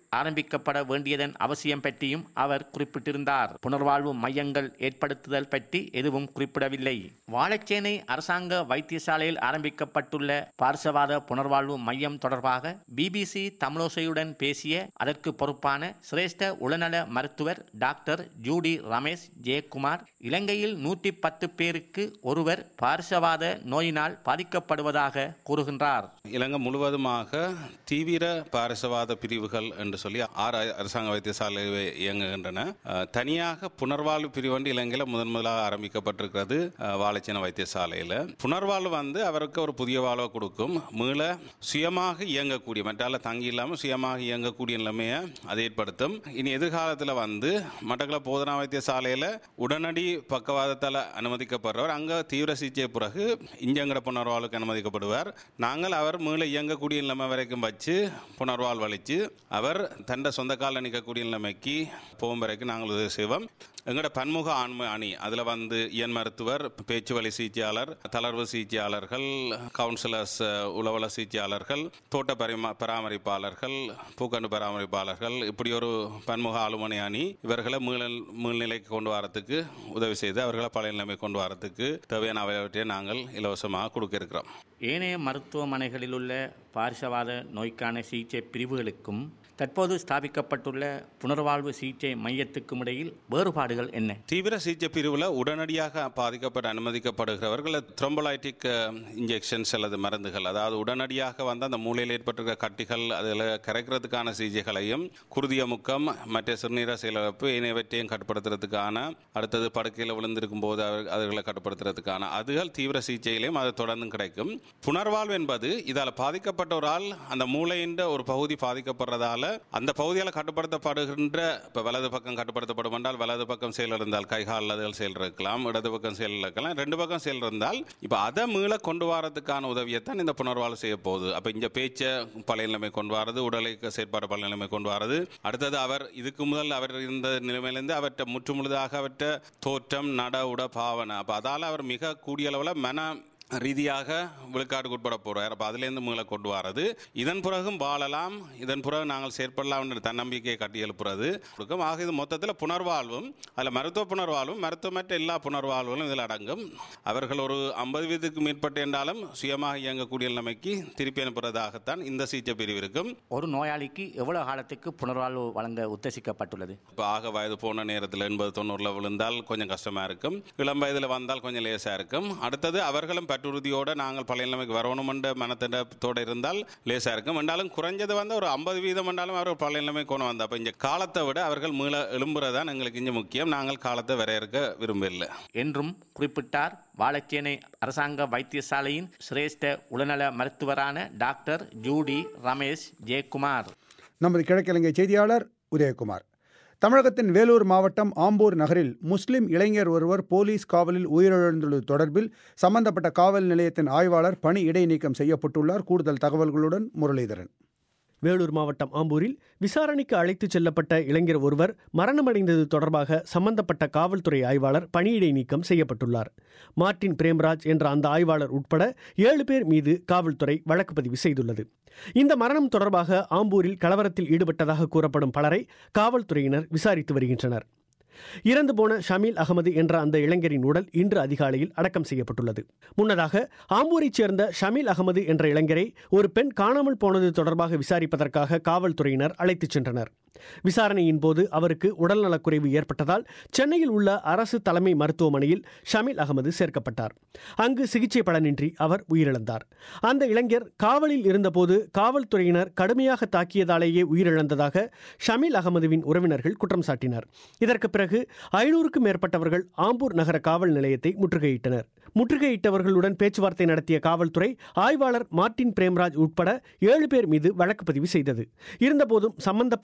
Speaker 13: ஆரம்பிக்கப்பட வேண்டியதன் அவசியம் பற்றியும் அவர் குறிப்பிட்டிருந்தார். புனர்வாழ்வு மையங்கள் ஏற்படுத்துதல் பற்றி எதுவும் குறிப்பிடவில்லை. வாழைச்சேனை அரசாங்க வைத்தியசாலையில் ஆரம்பிக்கப்பட்டுள்ள பார்சவாத புனர்வாழ்வு மையம் தொடர்பாக பிபிசி தமிழோசையுடன் பேசிய அதற்கு பொறுப்பான சிரேஷ்ட உளநல மருத்துவர் டாக்டர் ஜூடி ரமேஷ் ஜெயக்குமார், இலங்கையில் 110 பேருக்கு ஒருவர் பார்சவாத நோயினால் பாதிக்கப்படுவதாக கூறுகின்றார்.
Speaker 16: இலங்கை முழுவதுமாக தீவிர பாரிசவாத பிரிவுகள் என்று சொல்லி 6 அரசாங்க வைத்தியசாலை இயங்குகின்றன. தனியாக புனர்வாழ்வு பிரிவு வந்து இலங்கையில் முதலாக ஆரம்பிக்கப்பட்டிருக்கிறது வாழைச்சேனை வைத்தியசாலையில். புனர்வாழ்வு வந்து அவருக்கு ஒரு புதிய வாழ்வை கொடுக்கும். மீள சுயமாக இயங்கக்கூடிய, மற்றால தங்கி இல்லாமல் சுயமாக இயங்கக்கூடிய நிலைமையை அதை ஏற்படுத்தும். இனி எதிர்காலத்தில் வந்து மட்டக்களப்பு போதனா வைத்தியசாலையில் உடனடி பக்கவாதத்தால் அனுமதிக்கப்படுறவர் அங்கே தீவிர சிகிச்சை பிறகு இஞ்சங்கட புனர்வாழ்வுக்கு அனுமதிக்கப்படுவார். நாங்கள் அவர் மீள இயங்கக்கூடிய நிலைமை வரைக்கும் வச்சு புனர்வாழ்வு அளித்து அவர் தன்னை சொந்த காலில் நிற்கக்கூடிய நிலைமைக்கு போகும் வரைக்கும் நாங்கள் உதவி செய்வோம். எங்களோட பன்முக ஆண்மை அணி அதில் வந்து இயன் மருத்துவர், பேச்சு வழி சிகிச்சையாளர், தளர்வு சிகிச்சையாளர்கள், கவுன்சிலர்ஸ், உளவல சிகிச்சையாளர்கள், தோட்ட பராமரிப்பாளர்கள், பூக்கண்டு பராமரிப்பாளர்கள், இப்படி ஒரு பன்முக ஆளுமனை அணி இவர்களை மீள்நிலைக்கு கொண்டு வரத்துக்கு உதவி செய்து அவர்களை பழைய நிலைமை கொண்டு வரத்துக்கு தேவையான அவற்றை நாங்கள் இலவசமாக கொடுக்க இருக்கிறோம்.
Speaker 13: ஏனைய மருத்துவமனைகளில் உள்ள பார்சவாத நோய்க்கான சிகிச்சை பிரிவுகளுக்கும் தற்போது ஸ்தாபிக்கப்பட்டுள்ள புனர்வாழ்வு சிகிச்சை மையத்துக்கும் இடையில் வேறுபாடுகள் என்ன?
Speaker 16: தீவிர சிகிச்சை பிரிவில் உடனடியாக பாதிக்கப்பட்டு அனுமதிக்கப்படுகிறவர்கள் த்ரோம்போலைட்டிக் இன்ஜெக்ஷன்ஸ் அல்லது மருந்துகள், அதாவது உடனடியாக வந்து அந்த மூளையில் ஏற்பட்டிருக்கிற கட்டிகள் அதில் கரைக்கிறதுக்கான சிகிச்சைகளையும், குருதிய முக்கம், மற்ற சிறுநீர செயலிழப்பு இணையவற்றையும் கட்டுப்படுத்துறதுக்கான, அடுத்தது படுக்கையில் விழுந்திருக்கும் போது அவர்களை கட்டுப்படுத்துறதுக்கான அதுகள் தீவிர சிகிச்சையிலையும் அது தொடர்ந்து கிடைக்கும். புனர்வாழ்வு என்பது இதால் பாதிக்கப்பட்டவரால் அந்த மூளையின் ஒரு பகுதி பாதிக்கப்படுறதால அந்த பகுதியால் கட்டுப்படுத்தப்படுகின்ற, இப்போ வலது பக்கம் கட்டுப்படுத்தப்படும் என்றால் வலது பக்கம் செயல் இருந்தால் கைகால் செயல் இருக்கலாம், இடது பக்கம் செயல் இருக்கலாம், 2 பக்கம் செயல் இருந்தால் இப்போ அதை மீள கொண்டு வரதுக்கான உதவியைத்தான் இந்த புனர்வாழ்வு செய்ய போகுது. அப்போ இந்த பேச்சை பழைய நிலைமை கொண்டு வரது, உடலை செயற்பாடு பழைய நிலைமை கொண்டு வரது, அடுத்தது அவர் இதுக்கு முதல் அவர் இருந்த நிலைமையிலிருந்து அவற்றை முற்றுமுழுதாக அவற்றை தோற்றம், நட, உட, பாவனை, அப்போ அதால் அவர் மிக கூடிய அளவில் மன ரீதியாக விழுக்காட்டுக்கு உட்பட போகிறார். அப்போ அதுலேருந்து மீள கொண்டு வரது, இதன் பிறகும் வாழலாம், இதன் பிறகு நாங்கள் செயற்படலாம் என்ற தன்னம்பிக்கையை கட்டி எழுப்புறது கொடுக்கும். ஆக இது மொத்தத்தில் புனர்வாழ்வும், அதில் மருத்துவ புனர்வாழ்வும் மருத்துவமற்ற எல்லா புனர்வாழ்வுகளும் இதில் அடங்கும். அவர்கள் ஒரு 50 மேற்பட்டு என்றாலும் சுயமாக இயங்கக்கூடிய நிலைமைக்கு திருப்பி அனுப்புறதாகத்தான் இந்த சிகிச்சை பிரிவு இருக்கும்.
Speaker 13: ஒரு நோயாளிக்கு எவ்வளவு காலத்துக்கு புனர்வாழ்வு வழங்க உத்தேசிக்கப்பட்டுள்ளது?
Speaker 16: இப்போ ஆக வயது போன நேரத்தில் 80-90 விழுந்தால் கொஞ்சம் கஷ்டமாக இருக்கும், இளம் வயதில் வந்தால் கொஞ்சம் லேசாக இருக்கும். அடுத்தது அவர்களும் பற்றுறுதியோடு நாங்கள் பழைய நிலைமைக்கு வரணுமென்ற மனத்திட்டத்தோடு இருந்தால் லேசாக இருக்கும். என்றாலும் குறைஞ்சது வந்து ஒரு 50% என்றாலும் அவர்கள் பழைய நிலைமை கொண்டு வந்தால் அப்போ இந்த காலத்தை விட அவர்கள் மீள எழும்புறதான் எங்களுக்கு இங்கே முக்கியம். நாங்கள் காலத்தை வரையறுக்க விரும்பவில்லை
Speaker 13: என்றும் குறிப்பிட்டார். வாழைச்சேனை அரசாங்க வைத்தியசாலையின் சிரேஷ்ட உளநல மருத்துவரான டாக்டர் ஜூடி ரமேஷ் ஜெயக்குமார்.
Speaker 5: நமது கிழக்கிழங்கை செய்தியாளர் உதயகுமார். தமிழகத்தின் வேலூர் மாவட்டம் ஆம்பூர் நகரில் முஸ்லிம் இளைஞர் ஒருவர் போலீஸ் காவலில் உயிரிழந்துள்ளது தொடர்பில் சம்பந்தப்பட்ட காவல் நிலையத்தின் ஆய்வாளர் பணி இடைநீக்கம் செய்யப்பட்டுள்ளார். கூடுதல் தகவல்களுடன் முரளிதரன்.
Speaker 1: வேலூர் மாவட்டம் ஆம்பூரில் விசாரணைக்கு அழைத்துச் செல்லப்பட்ட இளைஞர் ஒருவர் மரணமடைந்தது தொடர்பாக சம்பந்தப்பட்ட காவல்துறை ஆய்வாளர் பணியிடை நீக்கம் செய்யப்பட்டுள்ளார். மார்டின் பிரேம்ராஜ் என்ற அந்த ஆய்வாளர் உட்பட 7 பேர் மீது காவல்துறை வழக்கு பதிவு செய்துள்ளது. இந்த மரணம் தொடர்பாக ஆம்பூரில் கலவரத்தில் ஈடுபட்டதாக கூறப்படும் பலரை காவல்துறையினர் விசாரித்து வருகின்றனர். இறந்து போன ஷமீல் அகமது என்ற அந்த இளைஞரின் உடல் இன்று அதிகாலையில் அடக்கம் செய்யப்பட்டுள்ளது. முன்னதாக ஆம்பூரைச் சேர்ந்த ஷமீல் அகமது என்ற இளைஞரை ஒரு பெண் காணாமல் போனது தொடர்பாக விசாரிப்பதற்காக காவல்துறையினர் அழைத்துச் சென்றனர். விசாரணையின் போது அவருக்கு உடல்நலக்குறைவு ஏற்பட்டதால் சென்னையில் உள்ள அரசு தலைமை மருத்துவமனையில் ஷமீல் அகமது சேர்க்கப்பட்டார். அங்கு சிகிச்சை பலனின்றி அவர் உயிரிழந்தார். அந்த இளைஞர் காவலில் இருந்தபோது காவல்துறையினர் கடுமையாக தாக்கியதாலேயே உயிரிழந்ததாக ஷமீல் அகமதுவின் உறவினர்கள் குற்றம் சாட்டினர். இதற்கு பிறகு 500க்கும் மேற்பட்டவர்கள் ஆம்பூர் நகர காவல் நிலையத்தை முற்றுகையிட்டனர். முற்றுகையிட்டவர்களுடன் பேச்சுவார்த்தை நடத்திய காவல்துறை ஆய்வாளர் மார்டின் பிரேம்ராஜ் உட்பட 7 பேர் மீது வழக்கு பதிவு செய்தது. இருந்தபோதும் சம்பந்தப்பட்ட காவல்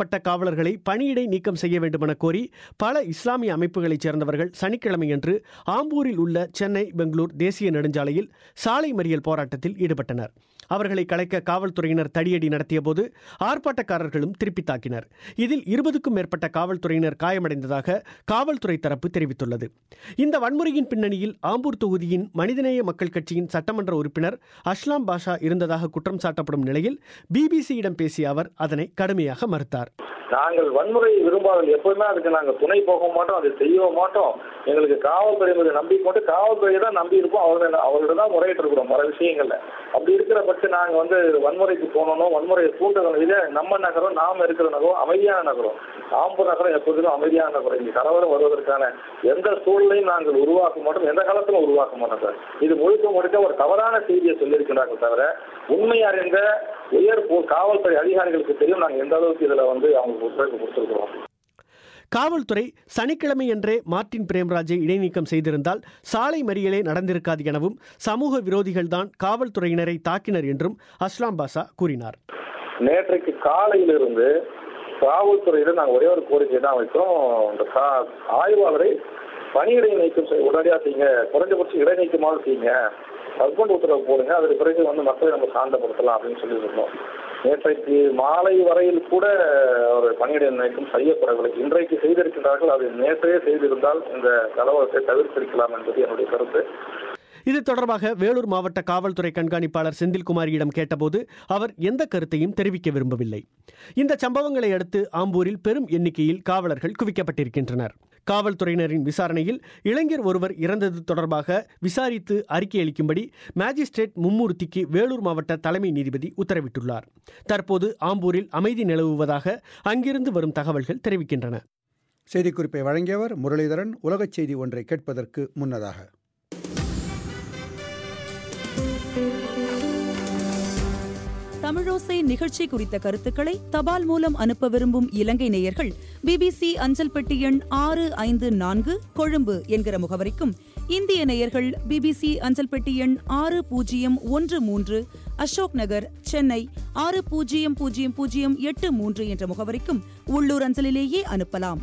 Speaker 1: காவலர்களை பணியிடை நீக்கம் செய்ய வேண்டுமென கோரி பல இஸ்லாமிய அமைப்புகளைச் சேர்ந்தவர்கள் சனிக்கிழமையன்று ஆம்பூரில் உள்ள சென்னை பெங்களூர் தேசிய நெடுஞ்சாலையில் சாலை மறியல் போராட்டத்தில் ஈடுபட்டனர். அவர்களை கலைக்க காவல்துறையினர் தடியடி நடத்தியபோது ஆர்ப்பாட்டக்காரர்களும் திருப்பி தாக்கினர். இதில் 20க்கும் மேற்பட்ட காவல்துறையினர் காயமடைந்ததாக காவல்துறை தரப்பு தெரிவித்துள்ளது. இந்த வன்முறையின் பின்னணியில் ஆம்பூர் தொகுதியின் மனிதநேய மக்கள் கட்சியின் சட்டமன்ற உறுப்பினர் அஸ்லாம் பாஷா இருந்ததாக குற்றம் சாட்டப்படும் நிலையில் பிபிசியிடம் பேசிய அவர் அதனை கடுமையாக மறுத்தார்.
Speaker 17: நாங்கள் வன்முறையை விரும்பாதல், எப்பவுமே அதுக்கு நாங்கள் துணை போக மாட்டோம், அதை செய்ய மாட்டோம். எங்களுக்கு காவல்துறை மீது நம்பிக்கை கொண்டு காவல்துறையை தான் நம்பி இருப்போம். அவர்களோட தான் முறையிட்டு இருக்கிறோம் பல விஷயங்கள்ல. அப்படி இருக்கிற பட்சம் நாங்கள் வன்முறைக்கு போனோம், வன்முறையை தூண்டணும். இதே நம்ம நகரம், நாம இருக்கிற நகரம் அமைதியான நகரம். ஆம்பூர் நகரம் எப்போதும் அமைதியான நகரம். இங்கே கலவரம் வருவதற்கான எந்த சூழலையும் நாங்கள் உருவாக்க மாட்டோம், எந்த காலத்திலும் உருவாக்க மாட்டோம் சார். இது முழுக்க ஒரு தவறான செய்தியை சொல்லியிருக்கிறார்கள் தவிர உண்மை அறிந்த உயர் காவல்துறை அதிகாரிகளுக்கு தெரியும் நாங்கள் எந்த அளவுக்கு இதுல அவங்களுக்கு ஒத்துழைப்பு கொடுத்திருக்கிறோம்.
Speaker 1: காவல்துறை சனிக்கிழமையன்றே மார்ட்டின் பிரேம்ராஜை இடைநீக்கம் செய்திருந்தால் சாலை மறியலே நடந்திருக்காது எனவும் சமூக விரோதிகள்தான் காவல்துறையினரை தாக்கினர் என்றும் அஸ்லாம் பாஷா கூறினார்.
Speaker 17: நேற்றைக்கு காலையிலிருந்து காவல்துறையிடம் நாங்கள் ஒரே ஒரு கோரிக்கை தான் வைக்கிறோம். இந்த ஆய்வாளரை பணியிடை நீக்கம் உடனடியாக செய்யுங்க, குறைஞ்சபட்சம் இடைநீக்கமாக செய்யுங்க, ஹஸ்பண்ட் உத்தரவு போடுங்க, அதற்கு பிறகு மக்களை நம்ம சாந்தப்படுத்தலாம் அப்படின்னு சொல்லியிருந்தோம். நேற்றைக்கு மாலை வரையில் கூட ஒரு பணியிடை நீக்கம் செய்யப்படவில்லை. இன்றைக்கு செய்திருக்கிறார்கள். அது நேற்றையே செய்திருந்தால் இந்த கலவரத்தை தவிர்த்திருக்கலாம் என்பது என்னுடைய கருத்து.
Speaker 1: இது தொடர்பாக வேலூர் மாவட்ட காவல்துறை கண்காணிப்பாளர் செந்தில்குமாரியிடம் கேட்டபோது அவர் எந்த கருத்தையும் தெரிவிக்க விரும்பவில்லை. இந்த சம்பவங்களை அடுத்து ஆம்பூரில் பெரும் எண்ணிக்கையில் காவலர்கள் குவிக்கப்பட்டிருக்கின்றனர். காவல்துறையினரின் விசாரணையில் இளைஞர் ஒருவர் இறந்தது தொடர்பாக விசாரித்து அறிக்கை அளிக்கும்படி மேஜிஸ்ட்ரேட் மும்மூர்த்திக்கு வேலூர் மாவட்ட தலைமை நீதிபதி உத்தரவிட்டுள்ளார். தற்போது ஆம்பூரில் அமைதி நிலவுவதாக அங்கிருந்து வரும் தகவல்கள் தெரிவிக்கின்றன.
Speaker 5: செய்திக்குறிப்பை வழங்கியவர் முரளிதரன். உலகச் செய்தி ஒன்றை கேட்பதற்கு முன்னதாக
Speaker 18: தமிழோசை நிகழ்ச்சி குறித்த கருத்துக்களை தபால் மூலம் அனுப்ப விரும்பும் இலங்கை நேயர்கள் BBC அஞ்சல் பெட்டி எண் 654 கொழும்பு என்கிற முகவரிக்கும், இந்திய நேயர்கள் BBC அஞ்சல் பெட்டி எண் 6013 அசோக் நகர், சென்னை 600083 என்ற முகவரிக்கும் உள்ளூர் அஞ்சலிலேயே அனுப்பலாம்.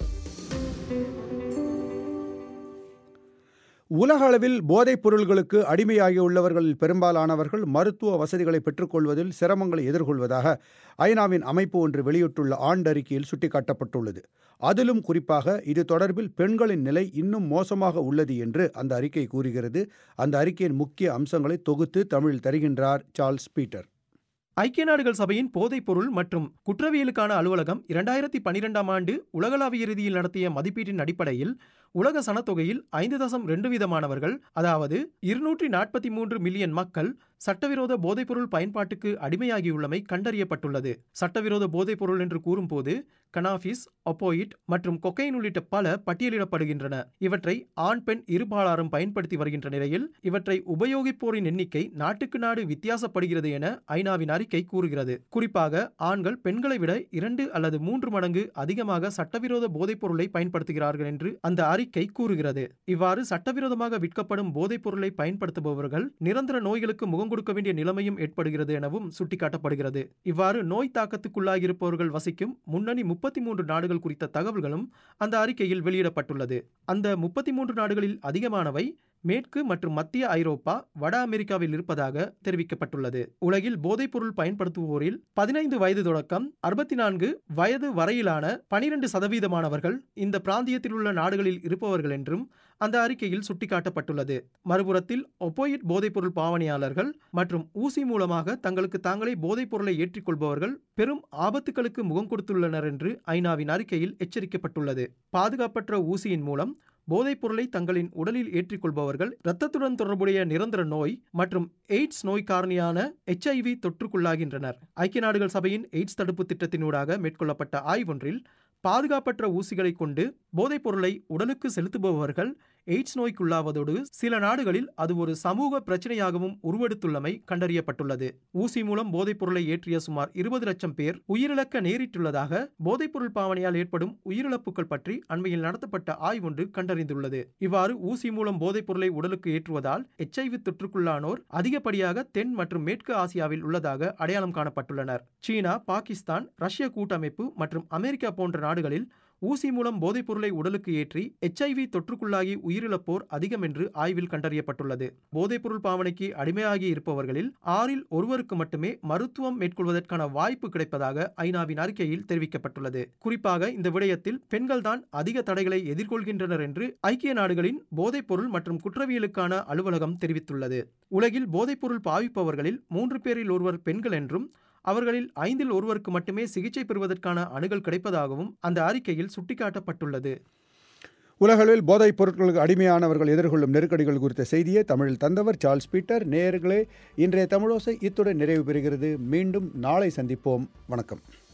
Speaker 5: உலக அளவில் போதைப் பொருள்களுக்கு அடிமையாகியுள்ளவர்களில் பெரும்பாலானவர்கள் மருத்துவ வசதிகளை பெற்றுக்கொள்வதில் சிரமங்களை எதிர்கொள்வதாக ஐநாவின் அமைப்பு ஒன்று வெளியிட்டுள்ள ஆண்டறிக்கையில் சுட்டிக்காட்டப்பட்டுள்ளது. அதிலும் குறிப்பாக இது தொடர்பில் பெண்களின் நிலை இன்னும் மோசமாக உள்ளது என்று அந்த அறிக்கை கூறுகிறது. அந்த அறிக்கையின் முக்கிய அம்சங்களை தொகுத்து தமிழில் தருகின்றார் சார்ல்ஸ் பீட்டர்.
Speaker 19: ஐக்கிய நாடுகள் சபையின் போதைப்பொருள் மற்றும் குற்றவியலுக்கான அலுவலகம் 2012ஆம் ஆண்டு உலகளாவிய ரீதியில் நடத்திய மதிப்பீட்டின் அடிப்படையில் உலக சனத்தொகையில் 5.2% அதாவது 243 மில்லியன் மக்கள் சட்டவிரோத போதைப்பொருள் பயன்பாட்டுக்கு அடிமையாகியுள்ளமை கண்டறியப்பட்டுள்ளது. சட்டவிரோத போதைப்பொருள் என்று கூறும்போது கனாபிஸ், ஒப்போயிட் மற்றும் கொக்கைன் உள்ளிட்ட பல பட்டியலிடப்படுகின்றன. இவற்றை ஆண் பெண் இருபாலாரும் பயன்படுத்தி வருகின்ற நிலையில் இவற்றை உபயோகிப்போரின் எண்ணிக்கை நாட்டுக்கு நாடு வித்தியாசப்படுகிறது என ஐநாவின் அறிக்கை கூறுகிறது. குறிப்பாக ஆண்கள் பெண்களை விட 2 அல்லது 3 மடங்கு அதிகமாக சட்டவிரோத போதைப்பொருளை பயன்படுத்துகிறார்கள் என்று அந்த அறிக்கை கூறுகிறது. இவ்வாறு சட்டவிரோதமாக விற்கப்படும் போதைப் பொருளை பயன்படுத்துபவர்கள் நிரந்தர நோய்களுக்கு முகம் கொடுக்க வேண்டிய நிலைமையும் ஏற்படுகிறது எனவும் சுட்டிக்காட்டப்படுகிறது. இவ்வாறு நோய் தாக்கத்துக்குள்ளாகியிருப்பவர்கள் வசிக்கும் முன்னணி 33 நாடுகள் குறித்த தகவல்களும் அந்த அறிக்கையில் வெளியிடப்பட்டுள்ளது. அந்த 33 நாடுகளில் அதிகமானவை மேற்கு மற்றும் மத்திய ஐரோப்பா, வட அமெரிக்காவில் இருப்பதாக தெரிவிக்கப்பட்டுள்ளது. உலகில் போதைப்பொருள் பயன்படுத்துவோரில் 15 வயது தொடக்கம் 64 வயது வரையிலான 12% இந்த பிராந்தியத்தில் உள்ள நாடுகளில் இருப்பவர்கள் என்றும் அந்த அறிக்கையில் சுட்டிக்காட்டப்பட்டுள்ளது. மறுபுறத்தில் ஒப்போயிட் போதைப்பொருள் பாவனையாளர்கள் மற்றும் ஊசி மூலமாக தங்களுக்கு தாங்களே போதைப் பொருளை ஏற்றிக்கொள்பவர்கள் பெரும் ஆபத்துகளுக்கு முகம் கொடுத்துள்ளனர் என்று ஐநாவின் அறிக்கையில் எச்சரிக்கப்பட்டுள்ளது. பாதுகாப்பற்ற ஊசியின் மூலம் போதைப் பொருளை தங்களின் உடலில் ஏற்றிக்கொள்பவர்கள் இரத்தத்துடன் தொடர்புடைய நிரந்தர நோய் மற்றும் எய்ட்ஸ் நோய் காரணியான HIV தொற்றுக்குள்ளாகின்றனர். ஐக்கிய நாடுகள் சபையின் எய்ட்ஸ் தடுப்பு திட்டத்தினூடாக மேற்கொள்ளப்பட்ட ஆய்வொன்றில் பாதுகாப்பற்ற ஊசிகளை கொண்டு போதைப் பொருளை உடலுக்கு செலுத்துபவர்கள் எய்ட்ஸ் நோய்க்குள்ளாவதோடு சில நாடுகளில் அது ஒரு சமூக பிரச்சனையாகவும் உருவெடுத்துள்ளமை கண்டறியப்பட்டுள்ளது. ஊசி மூலம் போதைப் பொருளை ஏற்றிய சுமார் 20 லட்சம் பேர் உயிரிழக்க நேரிட்டுள்ளதாக போதைப்பொருள் பாவனையால் ஏற்படும் உயிரிழப்புகள் பற்றி அண்மையில் நடத்தப்பட்ட ஆய்வொன்று கண்டறிந்துள்ளது. இவ்வாறு ஊசி மூலம் போதைப் பொருளை உடலுக்கு ஏற்றுவதால் HIV தொற்றுக்குள்ளானோர் அதிகப்படியாக தென் மற்றும் மேற்கு ஆசியாவில் உள்ளதாக அடையாளம் காணப்பட்டுள்ளனர். சீனா, பாகிஸ்தான், ரஷ்ய கூட்டமைப்பு மற்றும் அமெரிக்கா போன்ற நாடுகளில் ஊசி மூலம் போதைப் பொருளை உடலுக்கு ஏற்றி HIV தொற்றுக்குள்ளாகி உயிரிழப்போர் அதிகம் என்று ஆய்வில் கண்டறியப்பட்டுள்ளது. போதைப்பொருள் பாவனைக்கு அடிமையாகி இருப்பவர்களில் 6 ஒருவருக்கு மட்டுமே மருத்துவம் மேற்கொள்வதற்கான வாய்ப்பு கிடைப்பதாக ஐநாவின் அறிக்கையில் தெரிவிக்கப்பட்டுள்ளது. குறிப்பாக இந்த விடயத்தில் பெண்கள்தான் அதிக தடைகளை எதிர்கொள்கின்றனர் என்று ஐக்கிய நாடுகளின் போதைப்பொருள் மற்றும் குற்றவியலுக்கான அலுவலகம் தெரிவித்துள்ளது. உலகில் போதைப்பொருள் பாவிப்பவர்களில் 3 பேரில் ஒருவர் பெண்கள் என்றும் அவர்களில் 5 ஒருவருக்கு மட்டுமே சிகிச்சை பெறுவதற்கான அணுகல் கிடைப்பதாகவும் அந்த அறிக்கையில் சுட்டிக்காட்டப்பட்டுள்ளது.
Speaker 5: உலகளவில் போதைப் பொருட்களுக்கு அடிமையானவர்கள் எதிர்கொள்ளும் நெருக்கடிகள் குறித்த செய்தியை தமிழில் தந்தவர் சார்ல்ஸ் பீட்டர். நேயர்களே, இன்றைய தமிழோசை இத்துடன் நிறைவு பெறுகிறது. மீண்டும் நாளை சந்திப்போம். வணக்கம்.